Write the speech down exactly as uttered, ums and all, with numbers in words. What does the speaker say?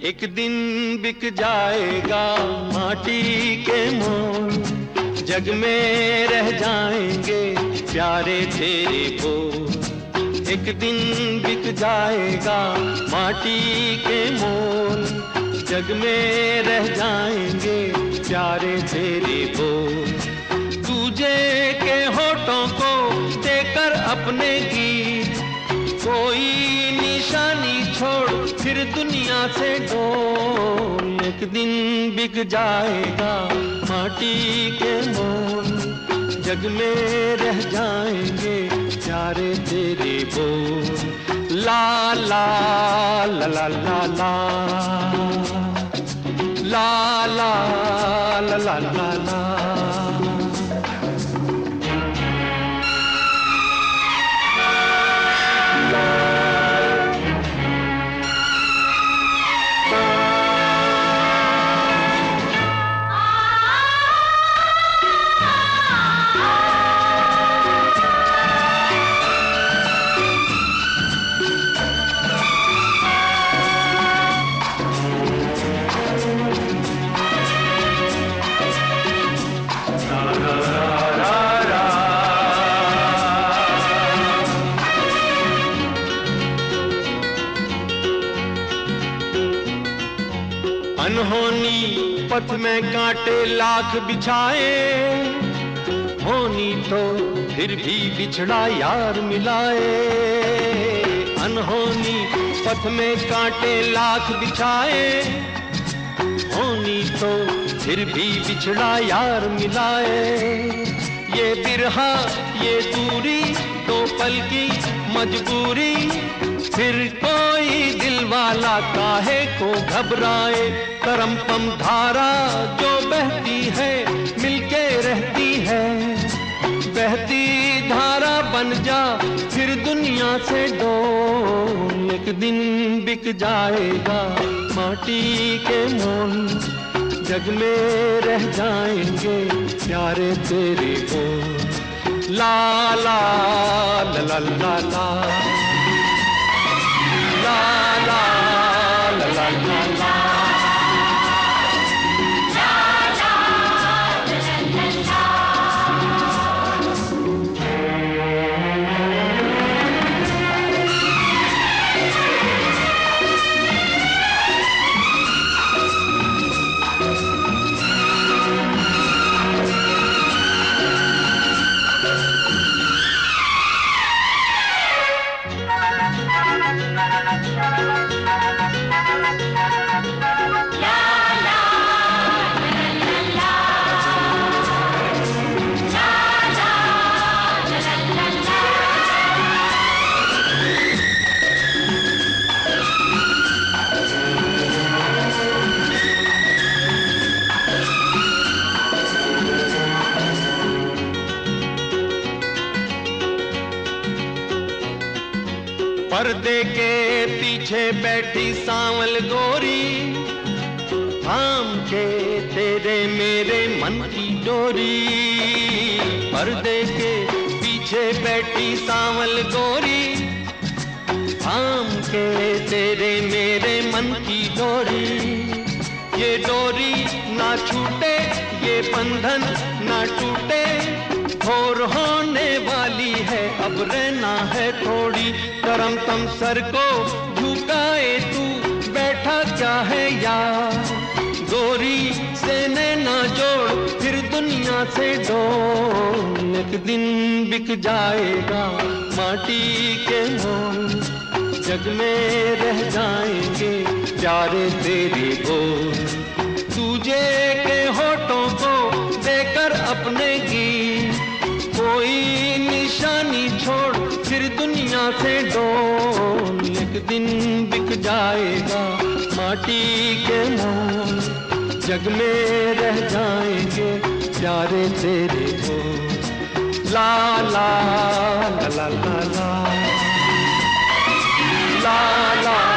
एक दिन बिक जाएगा माटी के मोल, जग में रह जाएंगे प्यारे तेरे बोल। एक दिन बिक जाएगा माटी के मोल, जग में रह जाएंगे प्यारे तेरे बोल। तुझे के होठों को देकर अपने गीत, कोई निशानी छोड़ फिर दुनिया से डोल। एक दिन बिक जाएगा माटी के मोल, जग में रह जाएंगे प्यारे तेरे बोल। ला ला ला ला ला ला ला ला ला ला ला ला। अनहोनी पथ में कांटे लाख बिछाए, होनी तो फिर भी बिछड़ा यार मिलाए। अनहोनी पथ में कांटे लाख बिछाए, होनी तो फिर भी बिछड़ा यार मिलाए। ये बिरहा ये दूरी तो पल की मजबूरी, फिर कोई दिल वाला काहे को घबराए। करम पम धारा जो बहती है मिलके रहती है, बहती धारा बन जा फिर दुनिया से डोल। एक दिन बिक जाएगा माटी के मोल, जग में रह जाएंगे प्यारे तेरे बोल। ला ला ला ला ला ला ला ला ला ला ला ला। पर्दे के पीछे बैठी सांवल गोरी, थाम के तेरे मेरे मन की डोरी। पर्दे के पीछे बैठी सांवल गोरी, थाम के तेरे मेरे मन की डोरी। ये डोरी ना छूटे ये बंधन ना टूटे, भोर होने वाली है अब रहना है थोड़ी। करम तम सर को झुकाए तू बैठा क्या है यार, गोरी से नैना जोड़ फिर दुनिया से डोल। एक दिन बिक जाएगा माटी के मोल, जग में रह जाएंगे प्यारे तेरे बोल। तुझे के होठों को देकर अपने गीत, कोई निशानी छोड़ फिर दुनिया से डोल। एक दिन बिक जाएगा माटी के मोल, जग में रह जाएंगे प्यारे तेरे बोल। ला ला ला ला ला ला ला ला।